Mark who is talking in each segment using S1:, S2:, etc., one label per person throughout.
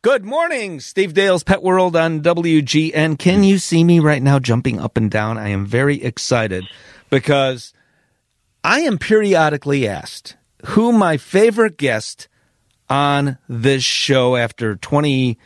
S1: Good morning, Steve Dale's Pet World on WGN. Can you see me right now jumping up and down? I am very excited because I am periodically asked who my favorite guest on this show after 20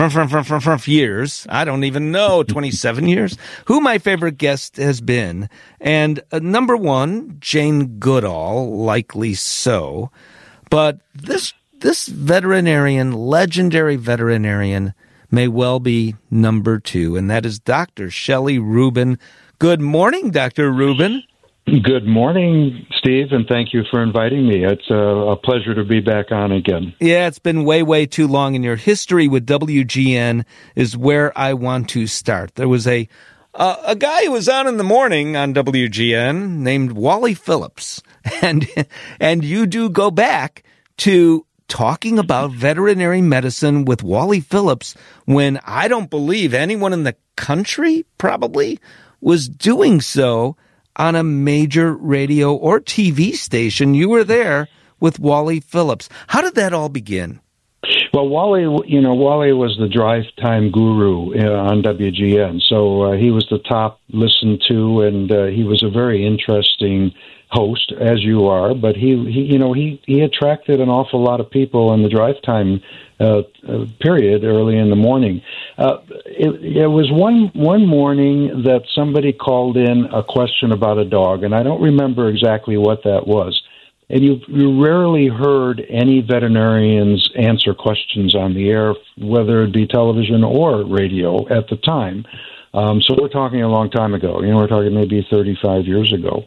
S1: years, I don't even know, 27 years, who my favorite guest has been. And number one, Jane Goodall, likely so. But this veterinarian, legendary veterinarian, may well be number two, and that is Dr. Shelley Rubin. Good morning, Dr. Rubin.
S2: Good morning, Steve, and thank you for inviting me. It's a pleasure to be back on again.
S1: Yeah, it's been way, way too long, and your history with WGN is where I want to start. There was a guy who was on in the morning on WGN named Wally Phillips, and you do go back to talking about veterinary medicine with Wally Phillips when I don't believe anyone in the country probably was doing so on a major radio or TV station. You were there with Wally Phillips. How did that all begin?
S2: Well, Wally was the drive time guru on WGN, so he was the top listened to, and he was a very interesting host, as you are, but he attracted an awful lot of people in the drive time period early in the morning. It was one morning that somebody called in a question about a dog, and I don't remember exactly what that was. And you rarely heard any veterinarians answer questions on the air, whether it be television or radio at the time. So we're talking a long time ago. We're talking maybe 35 years ago.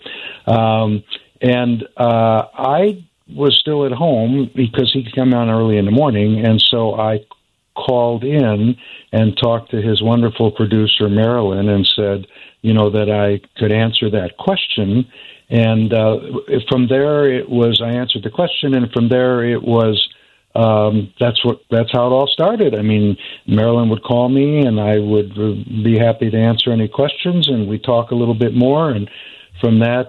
S2: And I was still at home because he could come on early in the morning, and so I called in and talked to his wonderful producer, Marilyn, and said, that I could answer that question. And from there, I answered the question, and from there it was, that's how it all started. I mean, Marilyn would call me, and I would be happy to answer any questions, and we talk a little bit more. And from that,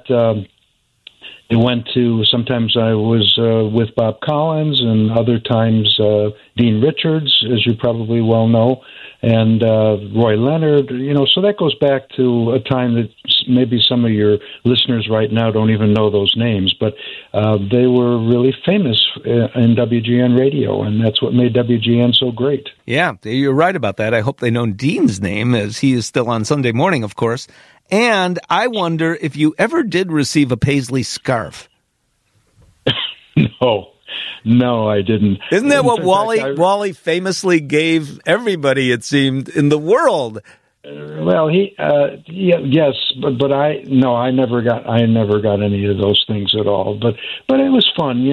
S2: it went to sometimes I was with Bob Collins, and other times Dean Richards, as you probably well know, and Roy Leonard. So that goes back to a time that maybe some of your listeners right now don't even know those names, but they were really famous in WGN radio, and that's what made WGN so great.
S1: Yeah, you're right about that. I hope they know Dean's name, as he is still on Sunday morning, of course. And I wonder if you ever did receive a Paisley scarf.
S2: No, I didn't.
S1: Isn't that what Wally famously gave everybody, it seemed, in the world?
S2: Well, yes, but I never got any of those things at all. But it was fun,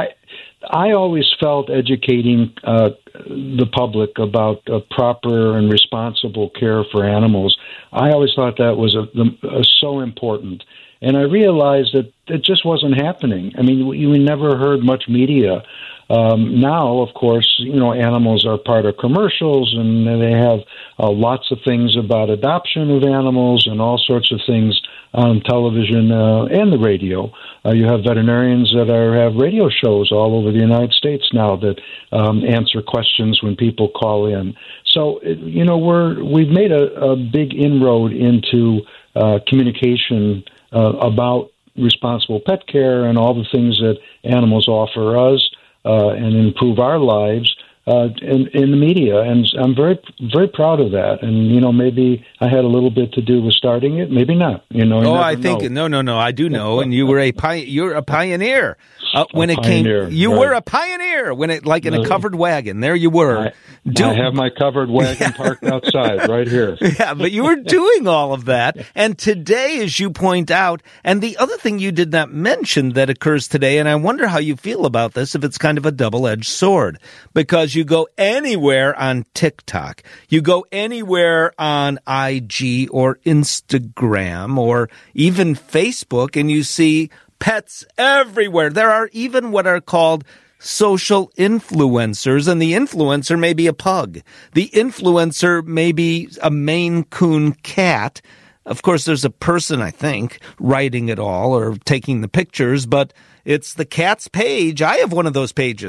S2: I always felt educating the public about proper and responsible care for animals. I always thought that was so important, and I realized that it just wasn't happening. I mean, we never heard much media. Now, of course, animals are part of commercials, and they have lots of things about adoption of animals and all sorts of things on television and the radio. You have veterinarians that have radio shows all over the United States now that answer questions when people call in. So, we've made a big inroad into communication about responsible pet care and all the things that animals offer us and improve our lives in the media, and I'm very, very proud of that. And maybe I had a little bit to do with starting it, maybe not.
S1: I think no, I do know. And you were you're a pioneer. When it came, you were a pioneer when it, like in a covered wagon. There you were.
S2: I have my covered wagon parked outside right here.
S1: Yeah, but you were doing all of that. And today, as you point out, and the other thing you did not mention that occurs today, and I wonder how you feel about this, if it's kind of a double-edged sword, because you go anywhere on TikTok, you go anywhere on IG or Instagram or even Facebook, and you see pets everywhere. There are even what are called social influencers, and the influencer may be a pug. The influencer may be a Maine Coon cat. Of course, there's a person, I think, writing it all or taking the pictures, but it's the cat's page. I have one of those pages.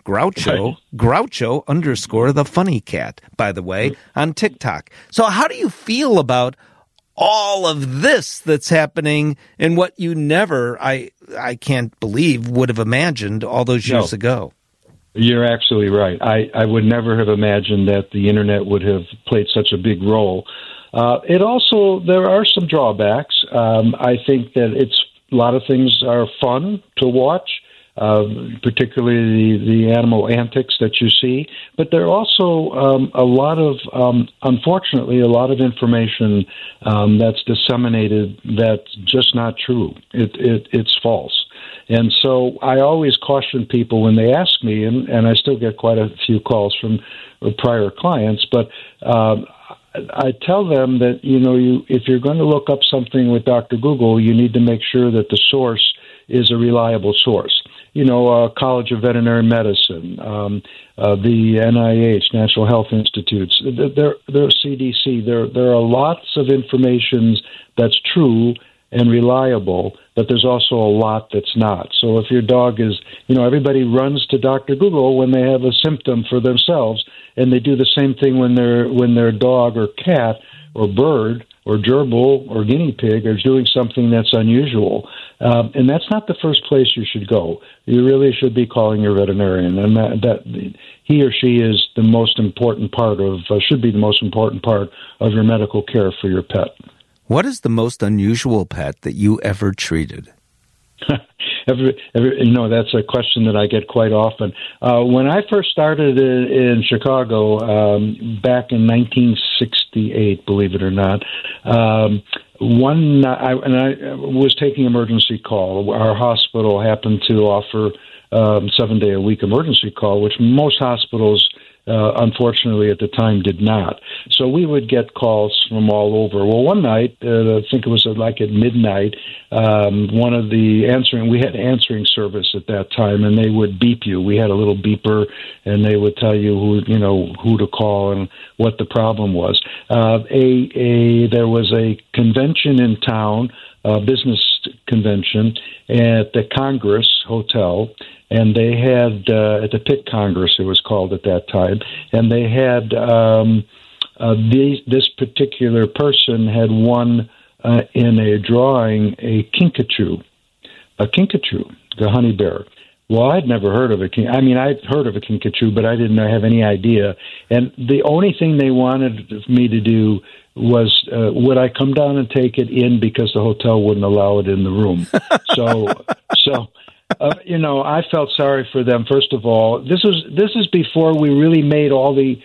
S1: Groucho, Groucho _ the funny cat, by the way, on TikTok. So how do you feel about all of this that's happening in what you never, I can't believe, would have imagined all those years ago?
S2: You're absolutely right. I would never have imagined that the internet would have played such a big role. There are some drawbacks. I think that a lot of things are fun to watch, particularly the animal antics that you see. But there are also unfortunately, a lot of information that's disseminated that's just not true. It's false. And so I always caution people when they ask me, and I still get quite a few calls from prior clients, but I tell them that, if you're going to look up something with Dr. Google, you need to make sure that the source is a reliable source. College of Veterinary Medicine, the NIH, National Health Institutes, there CDC. There are lots of information that's true and reliable, but there's also a lot that's not. So if your dog is, everybody runs to Dr. Google when they have a symptom for themselves, and they do the same thing when their dog or cat or bird or gerbil or guinea pig is doing something that's unusual. And that's not the first place you should go. You really should be calling your veterinarian, and that he or she is the most important part should be the most important part of your medical care for your pet.
S1: What is the most unusual pet that you ever treated?
S2: That's a question that I get quite often. When I first started in Chicago back in 1968, believe it or not, I was taking emergency call. Our hospital happened to offer 7-day-a-week emergency call, which most hospitals unfortunately at the time did not. So we would get calls from all over. Well, one night, I think it was like at midnight, we had answering service at that time, and they would beep you. We had a little beeper, and they would tell you who to call and what the problem was. There was a convention in town, a business convention at the Congress Hotel, and they had, at the Pitt Congress it was called at that time, and they had, this particular person had won in a drawing a kinkajou, the honey bear. Well, I'd never heard of I'd heard of a kinkajou, but I didn't have any idea. And the only thing they wanted me to do was, would I come down and take it in because the hotel wouldn't allow it in the room. So I felt sorry for them. First of all, this is before we really made all the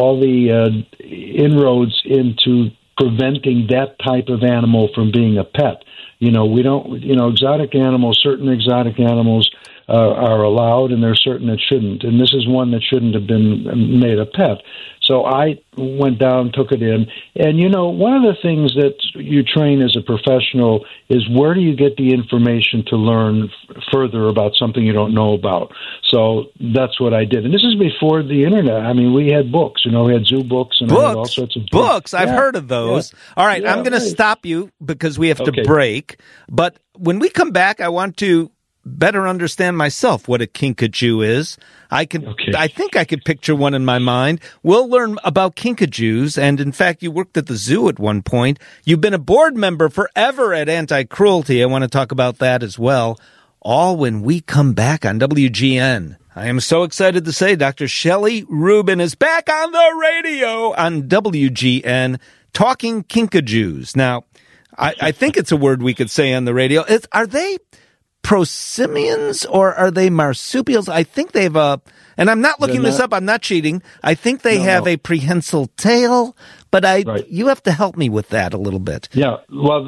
S2: inroads into preventing that type of animal from being a pet. We don't. Certain exotic animals are allowed, and there's certain that shouldn't. And this is one that shouldn't have been made a pet. So I went down, took it in. And, one of the things that you train as a professional is where do you get the information to learn further about something you don't know about? So that's what I did. And this is before the internet. We had books. We had zoo books and all sorts of
S1: books. I've heard of those. Yeah. All right, I'm going to stop you because we have to break. But when we come back, I want to better understand myself what a kinkajou is. I think I could picture one in my mind. We'll learn about kinkajous, and in fact, you worked at the zoo at one point. You've been a board member forever at Anti-Cruelty. I want to talk about that as well, all when we come back on WGN. I am so excited to say Dr. Shelley Rubin is back on the radio on WGN talking kinkajous. Now, I think it's a word we could say on the radio. Are they prosimians or are they marsupials? I think they've and I'm not looking this up, I'm not cheating. I think they have a prehensile tail, but you have to help me with that a little bit.
S2: Yeah, well,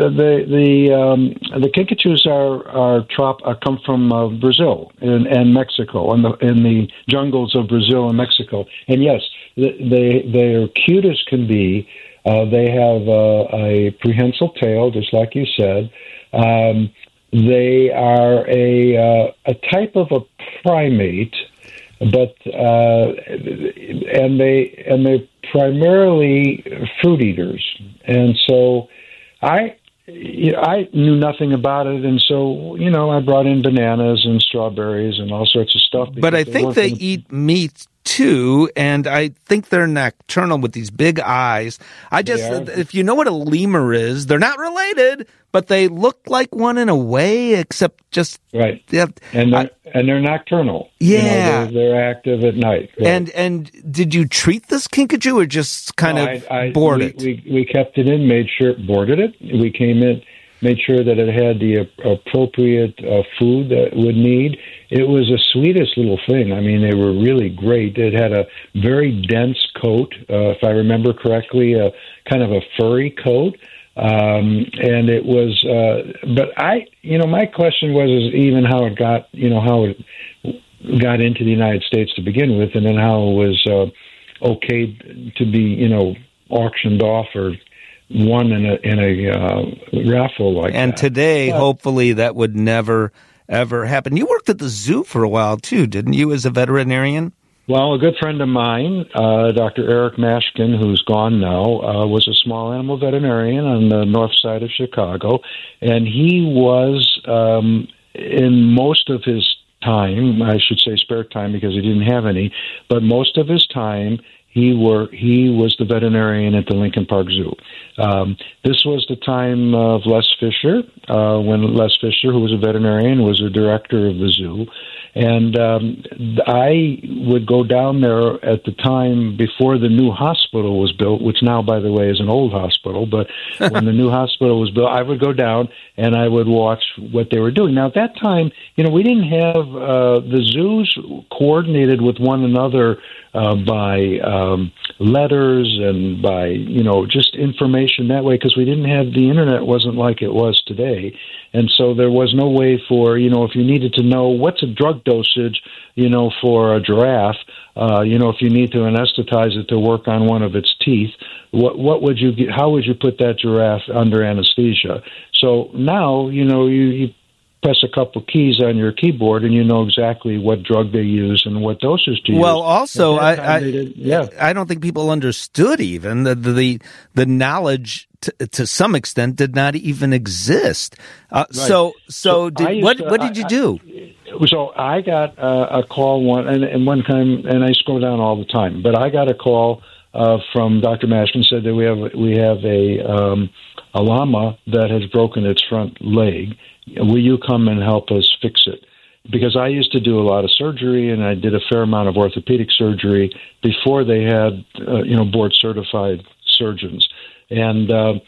S2: the kinkajous come from Brazil and Mexico, in the jungles of Brazil and Mexico. And yes, they are cute as can be. They have a prehensile tail, just like you said. They are a type of a primate, but and they're primarily fruit eaters. And so I I knew nothing about it, and so I brought in bananas and strawberries and all sorts of stuff.
S1: But I think they eat meat too, and I think they're nocturnal with these big eyes. If you know what a lemur is, they're not related, but they look like one in a way, except just
S2: right. And they're nocturnal.
S1: Yeah,
S2: they're active at night. Right?
S1: And did you treat this kinkajou or just kind of board it?
S2: We kept it in, boarded it. We came in, made sure that it had the appropriate food that it would need. It was the sweetest little thing. I mean, they were really great. It had a very dense coat, if I remember correctly, kind of a furry coat. And it was, but my question was even how it got, how it got into the United States to begin with, and then how it was okayed to be, auctioned off or won in a raffle like that.
S1: And today, hopefully, that would never, ever happen. You worked at the zoo for a while, too, didn't you, as a veterinarian?
S2: Well, a good friend of mine, Dr. Eric Mashkin, who's gone now, was a small animal veterinarian on the north side of Chicago, and he was, in most of his time, I should say spare time because he didn't have any, but most of his time, he was the veterinarian at the Lincoln Park Zoo. This was the time of Les Fisher, when Les Fisher, who was a veterinarian, was the director of the zoo. And I would go down there at the time before the new hospital was built, which now, by the way, is an old hospital. But when the new hospital was built, I would go down and I would watch what they were doing. Now, at that time, we didn't have the zoos coordinated with one another by letters and by, just information that way, because we didn't have the internet, wasn't like it was today. And so there was no way for, if you needed to know what's a drug dosage, for a giraffe, if you need to anesthetize it to work on one of its teeth, what would you get? How would you put that giraffe under anesthesia? So now, you press a couple keys on your keyboard and you know exactly what drug they use and what doses to use.
S1: Well, also, I don't think people understood even the knowledge to some extent did not even exist. Right. So what did you do?
S2: So I got a call one time, and I scroll down all the time, but I got a call from Dr. Mashkin, said that we have a llama that has broken its front leg. Will you come and help us fix it? Because I used to do a lot of surgery, and I did a fair amount of orthopedic surgery before they had, board-certified surgeons. And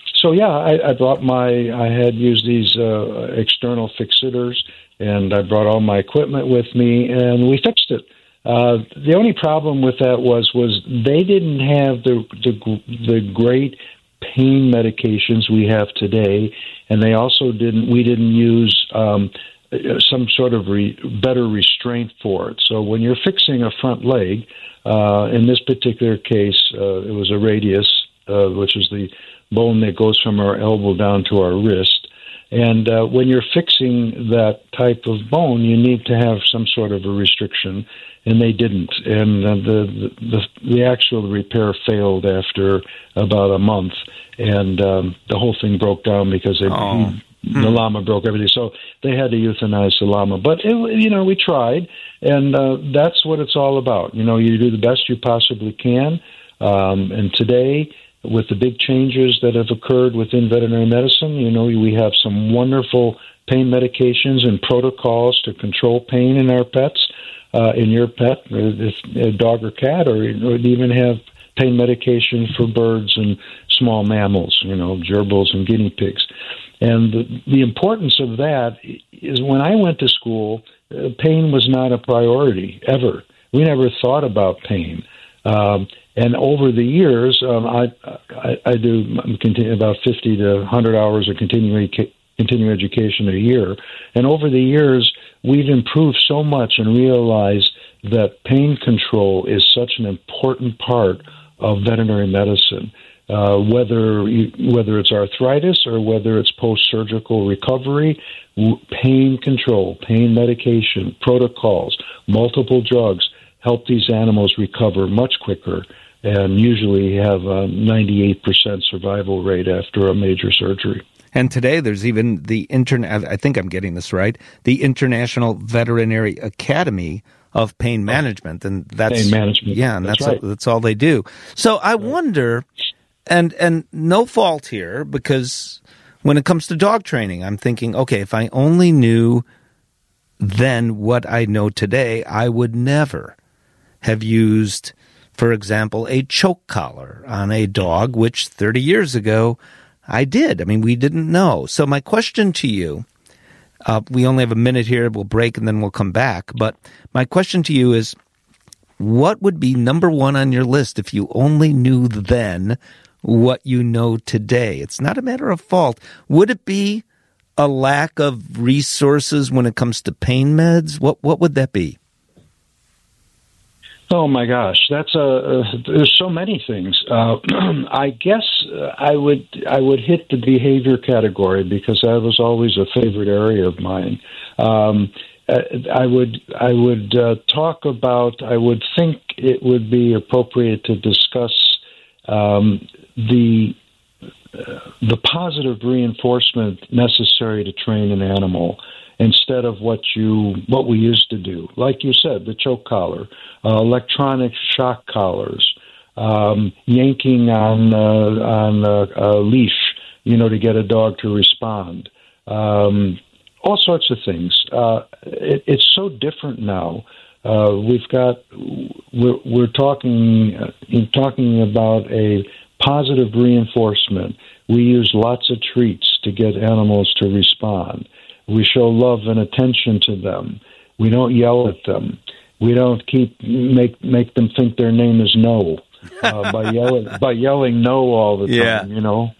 S2: I had used these external fixators, and I brought all my equipment with me, and we fixed it. The only problem with that was they didn't have the great pain medications we have today, and they also we didn't use some sort of better restraint for it. So when you're fixing a front leg, in this particular case, it was a radius, which is the bone that goes from our elbow down to our wrist. And when you're fixing that type of bone, you need to have some sort of a restriction, and they didn't. And the actual repair failed after about a month, and the whole thing broke down because the llama broke everything. So they had to euthanize the llama. But, we tried, and that's what it's all about. You do the best you possibly can. And today, with the big changes that have occurred within veterinary medicine, we have some wonderful pain medications and protocols to control pain in our pets, in your pet, if a dog or cat, or even have pain medication for birds and small mammals, gerbils and guinea pigs. And the importance of that is when I went to school, pain was not a priority, ever. We never thought about pain. And over the years, I do about 50 to 100 hours of continuing education a year. And over the years, we've improved so much and realized that pain control is such an important part of veterinary medicine. Whether it's arthritis or whether it's post-surgical recovery, pain control, pain medication, protocols, multiple drugs help these animals recover much quicker and usually have a 98% survival rate after a major surgery.
S1: And today there's even the I think I'm getting this right, the International Veterinary Academy of Pain Management, and that's
S2: pain management.
S1: Yeah, and
S2: that's right.
S1: That's all they do. So I wonder, and no fault here, because when it comes to dog training, I'm thinking, okay, if I only knew then what I know today, I would never have used, for example, a choke collar on a dog, which 30 years ago I did. I mean, we didn't know. So my question to you, we only have a minute here. We'll break and then we'll come back. But my question to you is, what would be number one on your list if you only knew then what you know today? It's not a matter of fault. Would it be a lack of resources when it comes to pain meds? What would that be?
S2: Oh my gosh, there's so many things. I guess I would hit the behavior category because that was always a favorite area of mine. I would talk about. I would think it would be appropriate to discuss the positive reinforcement necessary to train an animal, instead of what we used to do. Like you said, the choke collar, electronic shock collars, yanking on a leash, to get a dog to respond. All sorts of things. It's so different now. We're talking about a positive reinforcement. We use lots of treats to get animals to respond. We show love and attention to them. We don't yell at them. We don't make them think their name is No by yelling no all the time.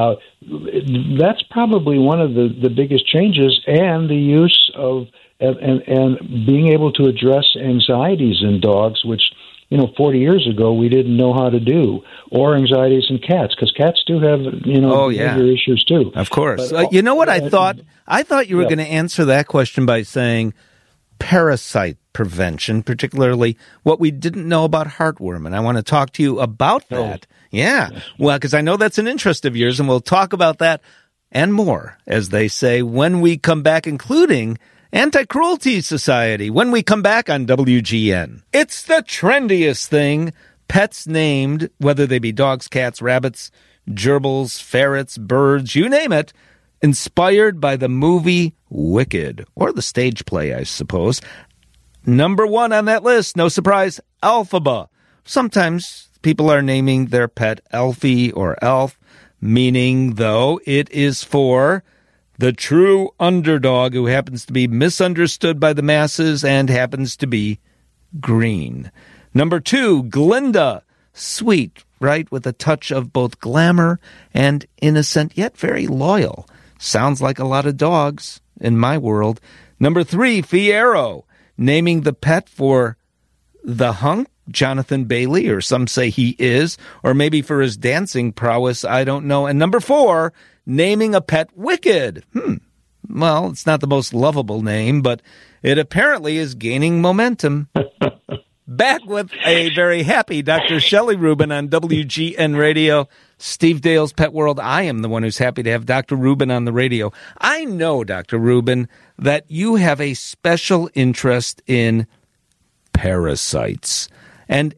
S2: That's probably one of the biggest changes, and the use of and being able to address anxieties in dogs, which 40 years ago we didn't know how to do, or anxieties in cats, because cats do have behavior issues too.
S1: Of course.
S2: But,
S1: I thought? I thought you were going to answer that question by saying parasite prevention, particularly what we didn't know about heartworm, and I want to talk to you about that. Yeah. Well, because I know that's an interest of yours, and we'll talk about that and more, as they say, when we come back, including Anti-Cruelty Society, when we come back on WGN. It's the trendiest thing. Pets named, whether they be dogs, cats, rabbits, gerbils, ferrets, birds, you name it, inspired by the movie Wicked, or the stage play, I suppose. Number one on that list, no surprise, Elphaba. Sometimes people are naming their pet Elfie or Elf, meaning, though, it is for the true underdog who happens to be misunderstood by the masses and happens to be green. Number two, Glinda. Sweet, right? With a touch of both glamour and innocent, yet very loyal. Sounds like a lot of dogs in my world. Number three, Fiero. Naming the pet for the hunk, Jonathan Bailey, or some say he is, or maybe for his dancing prowess, I don't know. And number four, naming a pet Wicked. Well, it's not the most lovable name, but it apparently is gaining momentum. Back with a very happy Dr. Shelley Rubin on WGN Radio, Steve Dale's Pet World. I am the one who's happy to have Dr. Rubin on the radio. I know, Dr. Rubin, that you have a special interest in parasites. And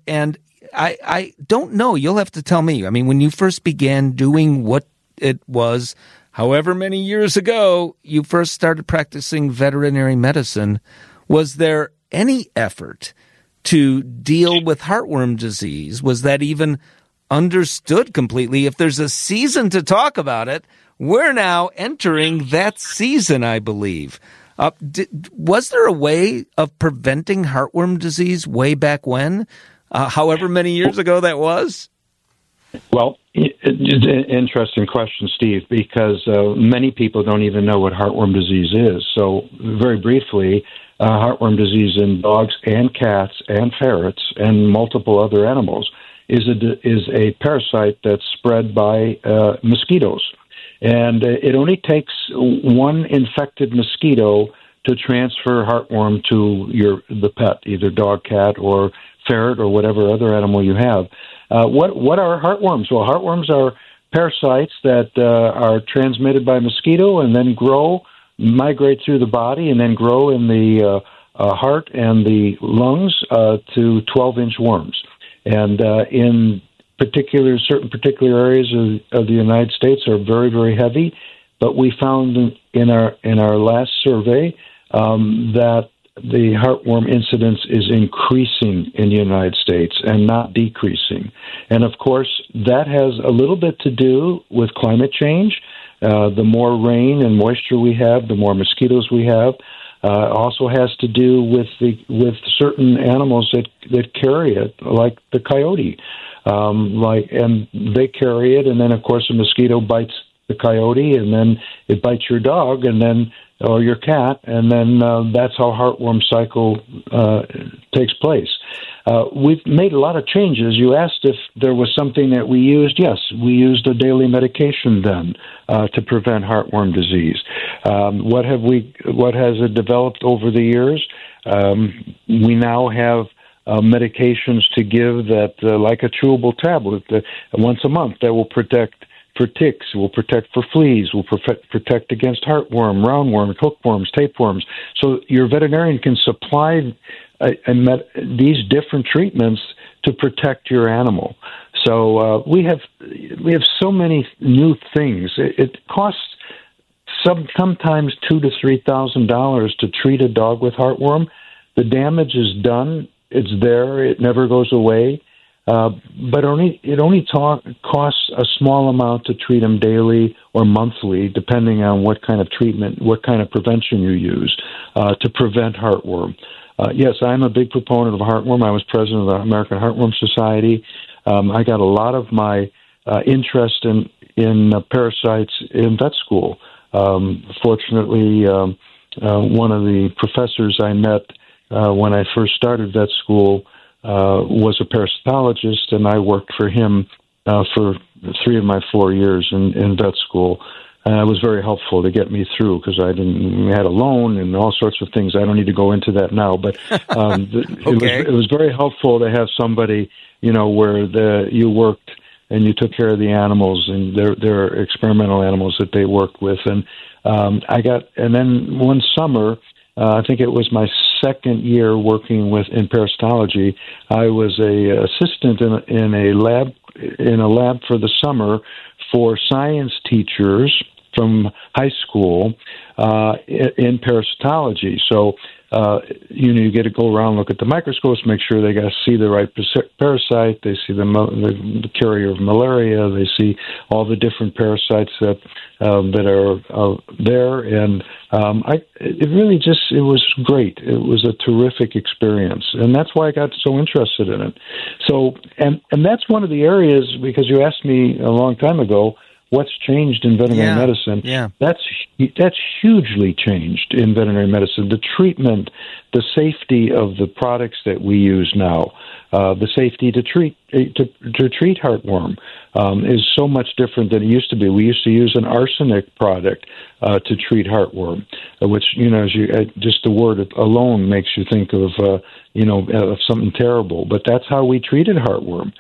S1: I don't know. You'll have to tell me. I mean, when you first began doing what it was, however many years ago, you first started practicing veterinary medicine, was there any effort to deal with heartworm disease? Was that even understood completely? If there's a season to talk about it, we're now entering that season, I believe. Was there a way of preventing heartworm disease way back when, however many years ago that was?
S2: Well, it's an interesting question, Steve, because many people don't even know what heartworm disease is. So very briefly, heartworm disease in dogs and cats and ferrets and multiple other animals is a parasite that's spread by mosquitoes. And it only takes one infected mosquito to transfer heartworm to the pet, either dog, cat, or ferret, or whatever other animal you have. What are heartworms? Well, heartworms are parasites that are transmitted by mosquito and then migrate through the body, and then grow in the heart and the lungs to 12-inch worms. And in certain particular areas of the United States are very, very heavy. But we found in our last survey that the heartworm incidence is increasing in the United States and not decreasing. And of course, that has a little bit to do with climate change. The more rain and moisture we have, the more mosquitoes we have. Also has to do with certain animals that carry it, like the coyote. And they carry it, and then of course a mosquito bites the coyote, and then it bites your dog, or your cat, and then that's how heartworm cycle takes place. We've made a lot of changes. You asked if there was something that we used. Yes, we used a daily medication then to prevent heartworm disease. What has it developed over the years? We now have medications to give that, like a chewable tablet, once a month, that will protect for ticks, will protect for fleas, will protect against heartworm, roundworm, hookworms, tapeworms. So your veterinarian can supply these different treatments to protect your animal. So we have so many new things. It costs sometimes $2,000 to $3,000 to treat a dog with heartworm. The damage is done. It's there. It never goes away. But it only costs a small amount to treat them daily or monthly, depending on what kind of treatment, what kind of prevention you use to prevent heartworm. Yes, I'm a big proponent of heartworm. I was president of the American Heartworm Society. I got a lot of my interest in parasites in vet school. Fortunately, one of the professors I met when I first started vet school was a parasitologist, and I worked for him for 3 of my 4 years in vet school. And it was very helpful to get me through because we had a loan and all sorts of things. I don't need to go into that now, but
S1: Okay.
S2: it was very helpful to have somebody, where you worked and you took care of the animals, and their experimental animals that they worked with. And and then one summer, I think it was my second year working in parasitology, I was a assistant in a lab for the summer for science teachers from high school in parasitology. So you get to go around, look at the microscopes, make sure they got to see the right parasite. They see the carrier of malaria. They see all the different parasites that are there, and it was great. It was a terrific experience, and that's why I got so interested in it. So, and that's one of the areas, because you asked me a long time ago, what's changed in veterinary medicine?
S1: Yeah.
S2: That's hugely changed in veterinary medicine. The treatment, the safety of the products that we use now, the safety to treat heartworm is so much different than it used to be. We used to use an arsenic product to treat heartworm, which just the word alone makes you think of of something terrible. But that's how we treated heartworm.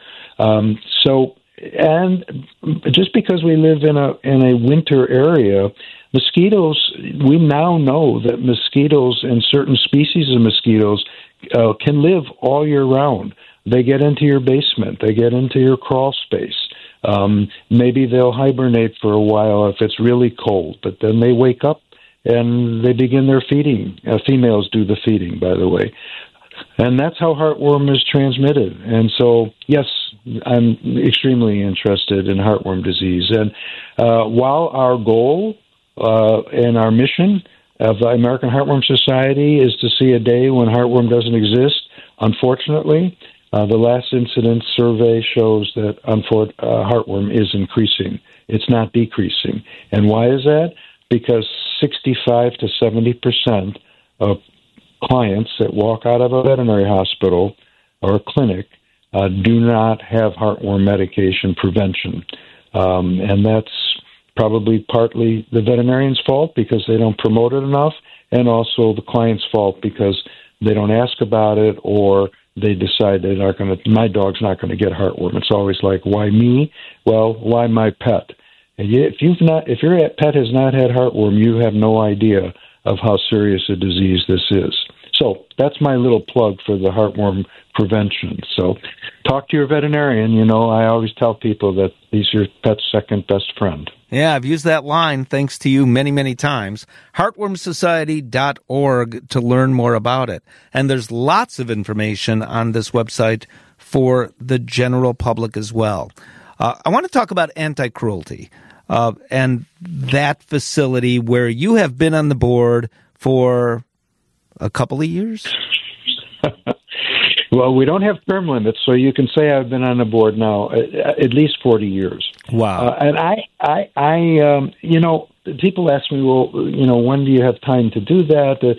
S2: And just because we live in a winter area, mosquitoes, we now know that mosquitoes and certain species of mosquitoes can live all year round. They get into your basement. They get into your crawl space. Maybe they'll hibernate for a while if it's really cold, but then they wake up and they begin their feeding. Females do the feeding, by the way. And that's how heartworm is transmitted. And so, yes, I'm extremely interested in heartworm disease. And while our goal and our mission of the American Heartworm Society is to see a day when heartworm doesn't exist, unfortunately, the last incidence survey shows that heartworm is increasing. It's not decreasing. And why is that? Because 65 to 70% of clients that walk out of a veterinary hospital or a clinic do not have heartworm medication prevention. And that's probably partly the veterinarian's fault because they don't promote it enough, and also the client's fault because they don't ask about it, or they decide my dog's not going to get heartworm. It's always like, why me? Well, why my pet? And if your pet has not had heartworm, you have no idea of how serious a disease this is. So that's my little plug for the heartworm prevention. So talk to your veterinarian. I always tell people that he's your pet's second best friend.
S1: Yeah, I've used that line, thanks to you, many, many times. Heartwormsociety.org to learn more about it. And there's lots of information on this website for the general public as well. I want to talk about anti-cruelty and that facility where you have been on the board for a couple of years?
S2: Well, we don't have term limits, so you can say I've been on the board now at least 40 years.
S1: Wow.
S2: And people ask me, well, when do you have time to do that?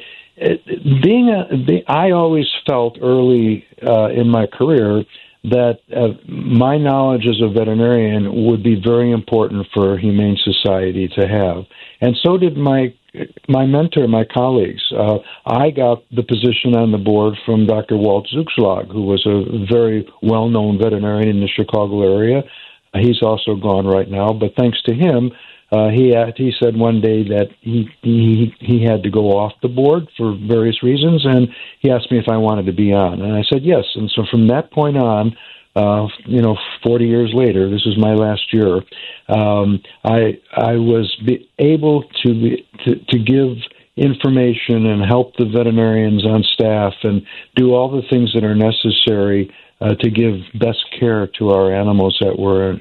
S2: I always felt early in my career that my knowledge as a veterinarian would be very important for Humane Society to have. And so did my mentor, my colleagues. I got the position on the board from Dr. Walt Zugschlag, who was a very well-known veterinarian in the Chicago area. He's also gone right now, but thanks to him, he said one day that he had to go off the board for various reasons, and he asked me if I wanted to be on, and I said yes. And so from that point on, 40 years later, this is my last year, I was able to give information and help the veterinarians on staff and do all the things that are necessary to give best care to our animals that were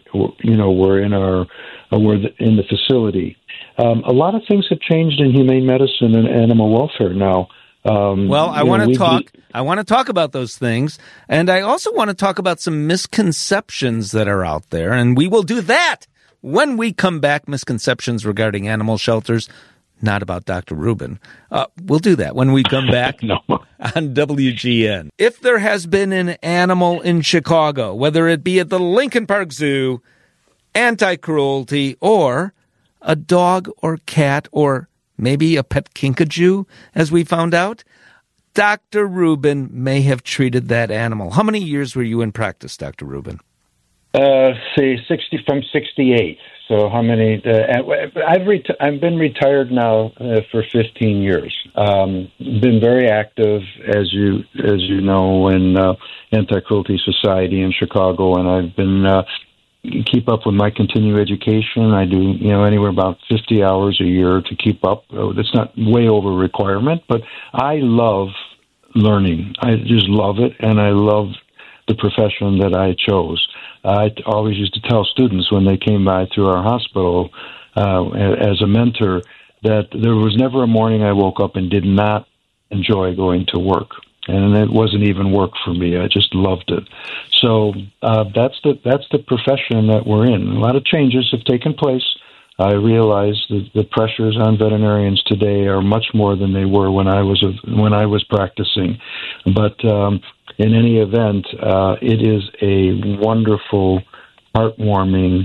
S2: in the facility. A lot of things have changed in humane medicine and animal welfare now.
S1: I want to talk about those things, and I also want to talk about some misconceptions that are out there, and we will do that when we come back. Misconceptions regarding animal shelters, not about Dr. Rubin. We'll do that when we come back on WGN. If there has been an animal in Chicago, whether it be at the Lincoln Park Zoo, anti-cruelty, or a dog or cat or maybe a pet kinkajou, as we found out, Dr. Rubin may have treated that animal. How many years were you in practice, Dr. Rubin?
S2: Say 60 from 68. So how many? I've been retired now for 15 years. Been very active, as you know, in Anti-Cruelty Society in Chicago, and I've been keep up with my continuing education. I do, anywhere about 50 hours a year to keep up. That's not way over requirement, but I love learning. I just love it, and I love the profession that I chose. I always used to tell students when they came by through our hospital as a mentor that there was never a morning I woke up and did not enjoy going to work. And it wasn't even work for me. I just loved it. So that's the profession that we're in. A lot of changes have taken place. I realize that the pressures on veterinarians today are much more than they were when I was practicing. But in any event, it is a wonderful, heartwarming,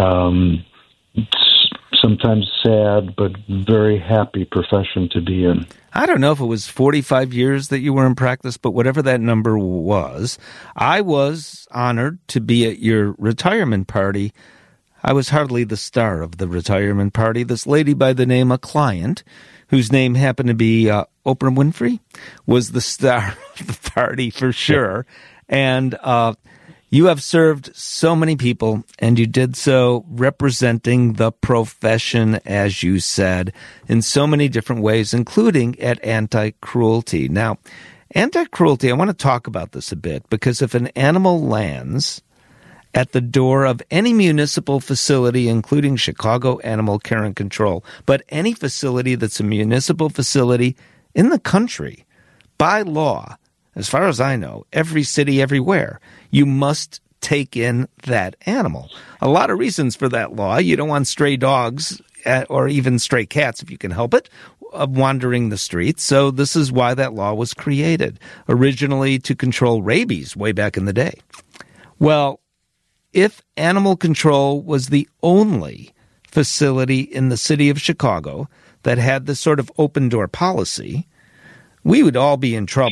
S2: sometimes sad, but very happy profession to be in.
S1: I don't know if it was 45 years that you were in practice, but whatever that number was, I was honored to be at your retirement party. I was hardly the star of the retirement party. This lady by the name of Client, whose name happened to be Oprah Winfrey, was the star of the party for sure. And you have served so many people, and you did so representing the profession, as you said, in so many different ways, including at anti-cruelty. Now, anti-cruelty, I want to talk about this a bit, because if an animal lands at the door of any municipal facility, including Chicago Animal Care and Control, but any facility that's a municipal facility in the country, by law, as far as I know, every city, everywhere, you must take in that animal. A lot of reasons for that law. You don't want stray dogs or even stray cats, if you can help it, wandering the streets. So this is why that law was created, originally to control rabies way back in the day. Well, if animal control was the only facility in the city of Chicago that had this sort of open door policy, we would all be in trouble.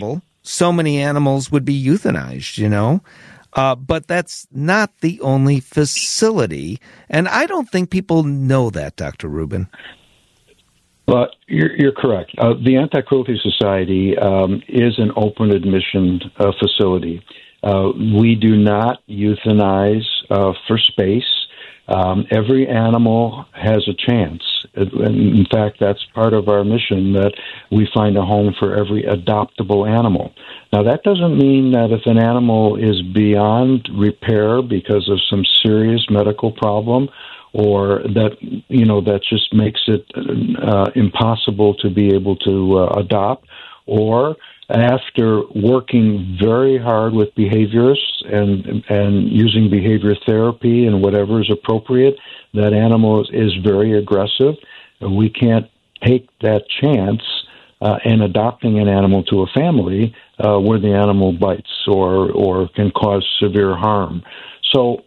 S1: so many animals would be euthanized, you know. But that's not the only facility. And I don't think people know that, Dr. Rubin.
S2: Well, you're correct. The Anti-Cruelty Society is an open admission facility. We do not euthanize for space. Every animal has a chance. In fact, that's part of our mission, that we find a home for every adoptable animal. Now, that doesn't mean that if an animal is beyond repair because of some serious medical problem, or that, that just makes it impossible to be able to adopt, or after working very hard with behaviorists and using behavior therapy and whatever is appropriate, that animal is very aggressive. We can't take that chance in adopting an animal to a family where the animal bites or can cause severe harm. So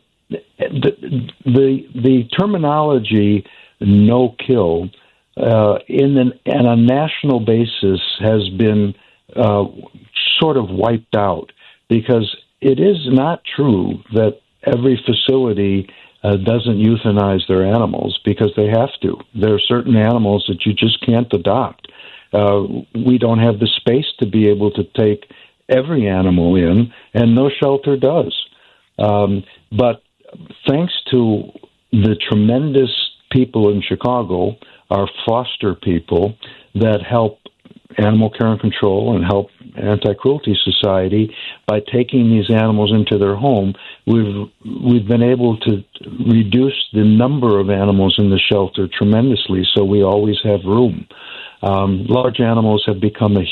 S2: the terminology "no kill" on a national basis has been sort of wiped out, because it is not true that every facility doesn't euthanize their animals, because they have to. There are certain animals that you just can't adopt. We don't have the space to be able to take every animal in, and no shelter does. But thanks to the tremendous people in Chicago, our foster people that help Animal Care and Control and help Anti-Cruelty Society, by taking these animals into their home, we've been able to reduce the number of animals in the shelter tremendously, so we always have room. Large animals have become a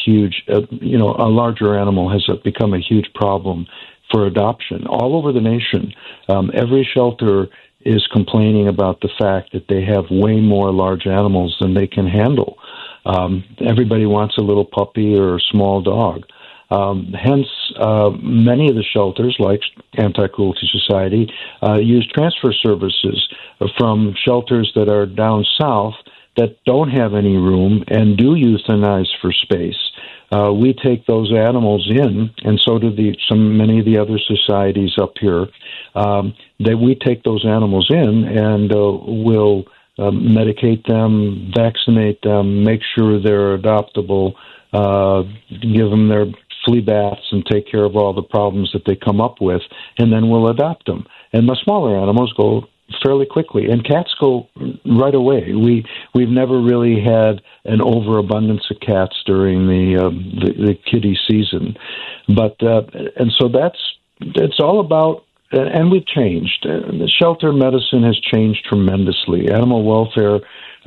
S2: larger animal has become a huge problem for adoption all over the nation. Every shelter is complaining about the fact that they have way more large animals than they can handle. Everybody wants a little puppy or a small dog. Hence, many of the shelters, like Anti-Cruelty Society, use transfer services from shelters that are down south that don't have any room and do euthanize for space. We take those animals in, and so do many of the other societies up here. That we take those animals in and will medicate them, vaccinate them, make sure they're adoptable, give them their flea baths, and take care of all the problems that they come up with, and then we'll adopt them. And the smaller animals go fairly quickly, and cats go right away. We've never really had an overabundance of cats during the kitty season, but and so it's all about. And we've changed. The shelter medicine has changed tremendously. Animal welfare,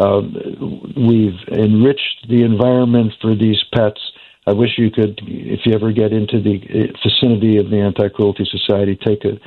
S2: we've enriched the environment for these pets. I wish you could, if you ever get into the vicinity of the Anti-Cruelty Society,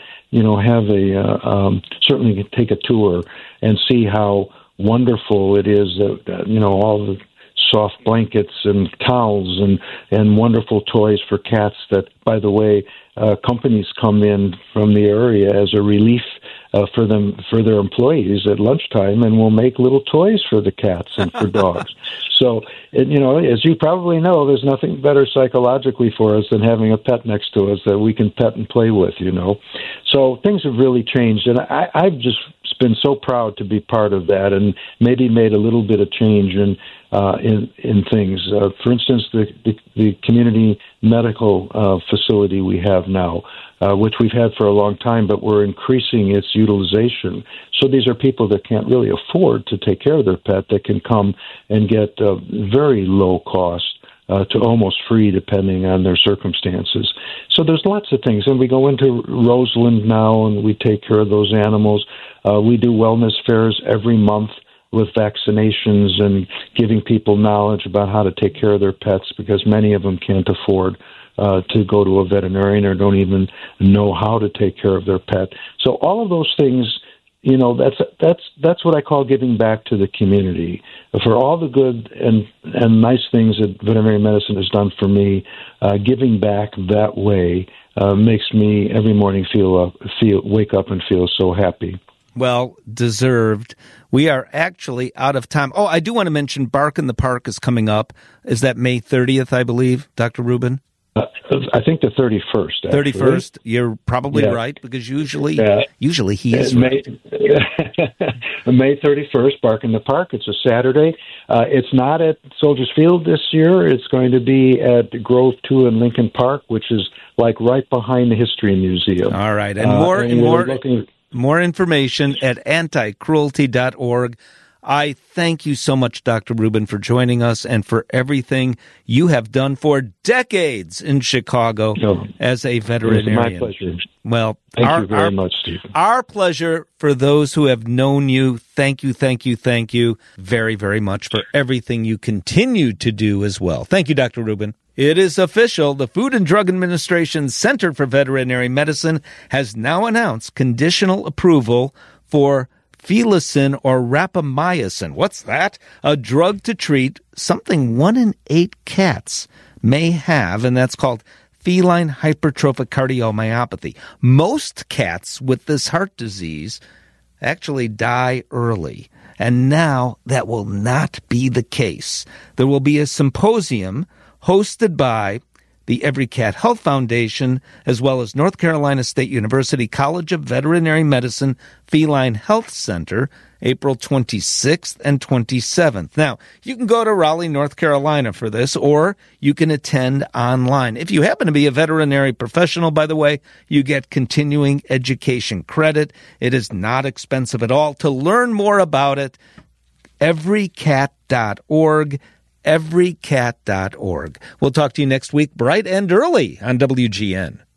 S2: certainly take a tour and see how wonderful it is that, all the soft blankets and towels and wonderful toys for cats that, by the way, companies come in from the area as a relief for their employees at lunchtime, and will make little toys for the cats and for dogs. So, as you probably know, there's nothing better psychologically for us than having a pet next to us that we can pet and play with, So things have really changed, and I've just been so proud to be part of that, and maybe made a little bit of change in things. For instance, the community medical facility we have now, which we've had for a long time, but we're increasing its utilization. So these are people that can't really afford to take care of their pet that can come and get very low cost to almost free, depending on their circumstances. So there's lots of things. And we go into Roseland now, and we take care of those animals. We do wellness fairs every month with vaccinations and giving people knowledge about how to take care of their pets, because many of them can't afford to go to a veterinarian or don't even know how to take care of their pet. So all of those things, that's what I call giving back to the community. For all the good and nice things that veterinary medicine has done for me, giving back that way makes me every morning wake up and feel so happy.
S1: Well deserved. We are actually out of time. Oh, I do want to mention Bark in the Park is coming up. Is that May 30th, I believe, Dr. Rubin?
S2: I think the 31st.
S1: 31st. You're probably right, because usually he is
S2: May,
S1: right.
S2: May 31st, Bark in the Park. It's a Saturday. It's not at Soldiers Field this year. It's going to be at Grove 2 in Lincoln Park, which is like right behind the History Museum.
S1: All right. And more information at anticruelty.org. I thank you so much, Dr. Rubin, for joining us and for everything you have done for decades in Chicago as a veterinarian.
S2: It's my pleasure.
S1: Well,
S2: thank you very much, Stephen.
S1: Our pleasure. For those who have known you, thank you very, very much for everything you continue to do as well. Thank you, Dr. Rubin. It is official. The Food and Drug Administration's Center for Veterinary Medicine has now announced conditional approval for Felicin or rapamycin. What's that? A drug to treat something 1 in 8 cats may have, and that's called feline hypertrophic cardiomyopathy. Most cats with this heart disease actually die early, and now that will not be the case. There will be a symposium hosted by the Every Cat Health Foundation, as well as North Carolina State University College of Veterinary Medicine Feline Health Center, April 26th and 27th. Now, you can go to Raleigh, North Carolina for this, or you can attend online. If you happen to be a veterinary professional, by the way, you get continuing education credit. It is not expensive at all. To learn more about it, everycat.org, everycat.org. We'll talk to you next week, bright and early on WGN.